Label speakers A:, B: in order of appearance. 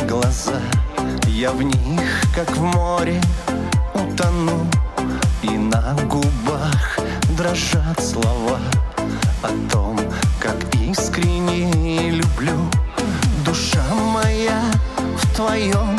A: глаза, я в них, как в море, утону. И на губах дрожат слова о том, как искренне люблю. Душа моя в твоем